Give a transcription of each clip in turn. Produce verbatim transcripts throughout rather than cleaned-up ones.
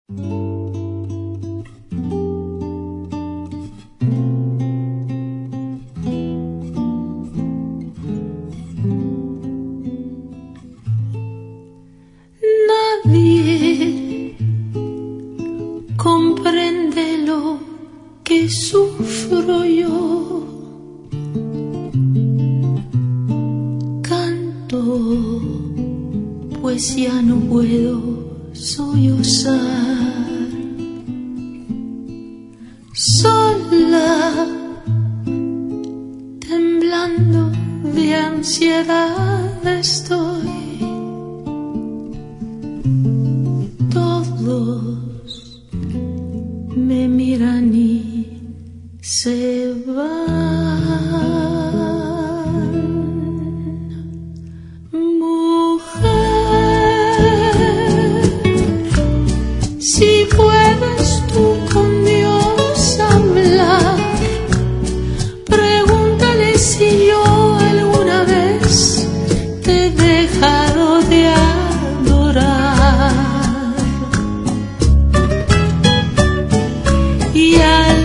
Nadie comprende lo que sufro yo. Canto, pues ya no puedo sollozar. Sola, temblando de ansiedad estoy. Todos me miran y se van. Mujer, si puedes tú con Dios hablar, pregúntale si yo alguna vez te he dejado de adorar. Y al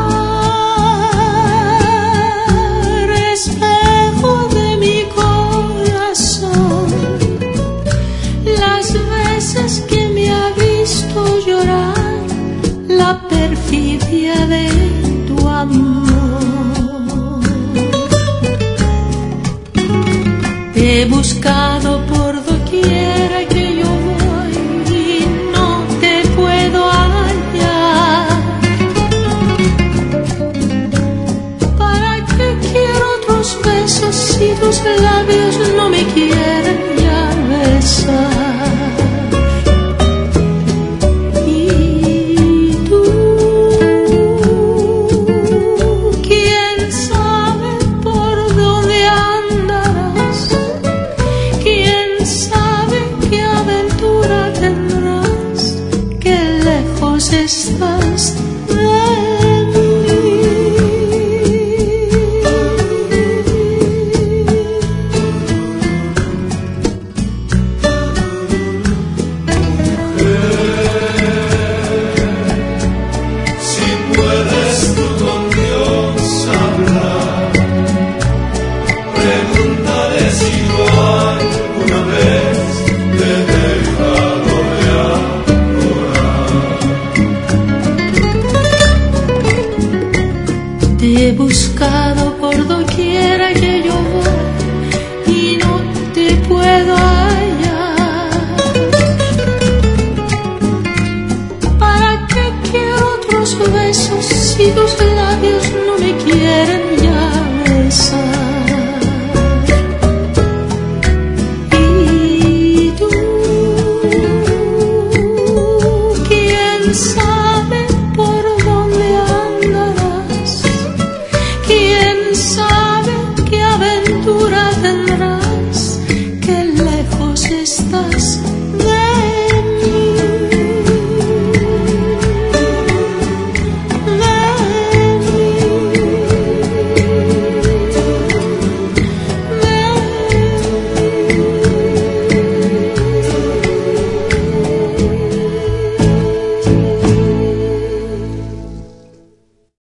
mar, espejo de mi corazón, las veces que me ha visto llorar, la perfidia de tu amor. Te he buscado por doquiera que yo voy y no te puedo hallar. ¿Para qué quiero otros besos si tus labios no me quieren ya besar? Y tú, quién sabe por dónde andarás, quién sabe qué aventura tendrás, qué lejos estás de mí. Si puedes tú con Dios hablar, pregúntale si yo alguna vez te he dejado de adorar. Te he buscado por doquiera que yo voy y no te puedo hallar. ¿Para qué quiero otros besos si tus labios no